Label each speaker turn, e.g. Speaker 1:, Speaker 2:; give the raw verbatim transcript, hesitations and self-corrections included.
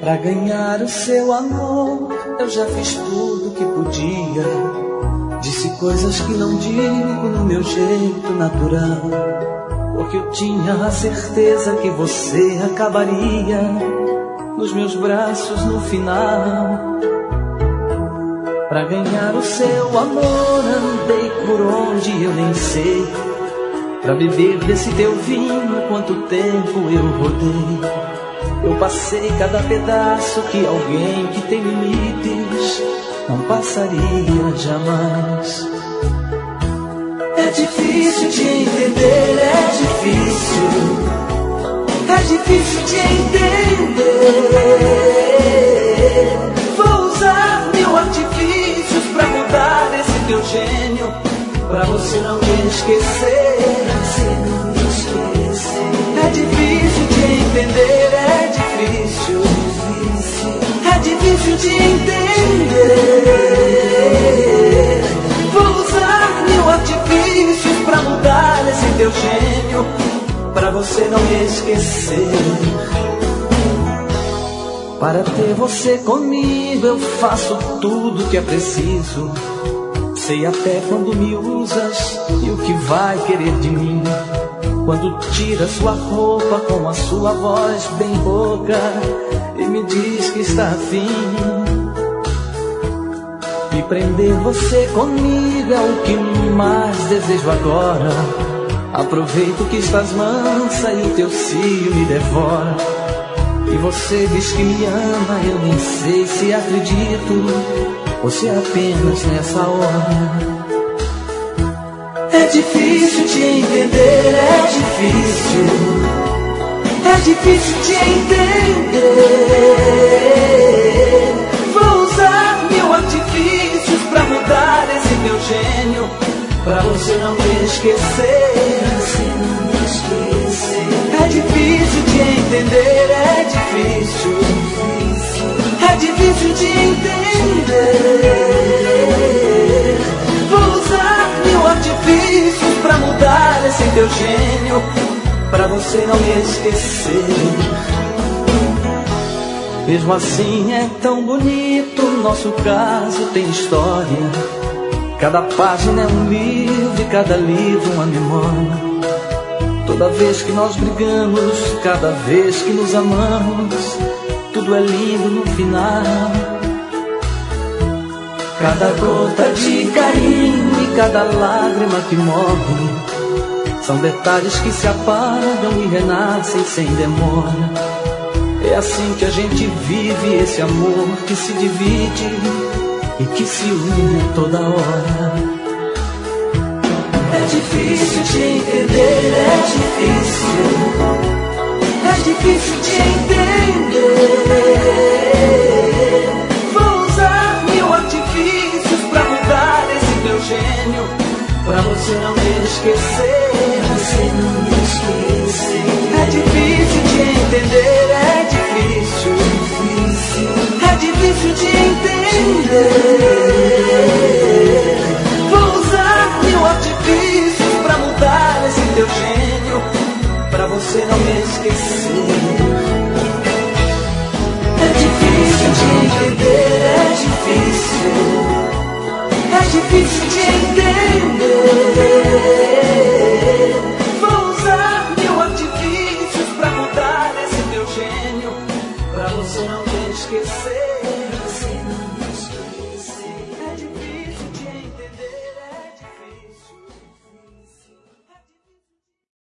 Speaker 1: Pra ganhar o seu amor, eu já fiz tudo que podia. Disse coisas que não digo no meu jeito natural, porque eu tinha a certeza que você acabaria nos meus braços no final. Pra ganhar o seu amor, andei por onde eu nem sei. Pra beber desse teu vinho, quanto tempo eu rodei. Eu passei cada pedaço que alguém que tem limites não passaria jamais. É difícil de entender, é difícil. É difícil de entender. Vou usar mil artifícios pra mudar esse teu gênio, pra você não me esquecer. Você não me esquecer. É difícil de entender, é difícil. É difícil de entender. Vou usar mil artifícios pra mudar esse teu gênio, pra você não me esquecer. Para ter você comigo eu faço tudo que é preciso. Sei até quando me usas e o que vai querer de mim. Quando tira sua roupa com a sua voz bem rouca e me diz que está afim. E prender você comigo é o que mais desejo agora. Aproveito que estás mansa e o teu cio me devora. E você diz que me ama, eu nem sei se acredito ou se é apenas nessa hora. É difícil de entender, é difícil. É difícil de entender. Vou usar mil artifícios pra mudar esse meu gênio, pra você não me esquecer. Você não me esquecer. É difícil de entender, é difícil. É difícil de entender. Vou usar mil artifícios pra mudar esse teu gênio, pra você não me esquecer. Mesmo assim é tão bonito, nosso caso tem história. Cada página é um livro e cada livro uma memória. Toda vez que nós brigamos, cada vez que nos amamos, tudo é lindo no final. Cada gota de carinho e cada lágrima que morre são detalhes que se apagam e renascem sem demora. É assim que a gente vive esse amor que se divide e que se une a toda hora. É difícil de entender, é difícil. É difícil de entender. Vou usar mil artifícios pra mudar esse teu gênio, pra você não me esquecer. Você não me esquecer. É difícil de entender, é difícil. É difícil de entender. Vou usar mil artifícios pra mudar esse teu gênio, pra você não me esquecer. É difícil de entender, é difícil. É difícil de entender.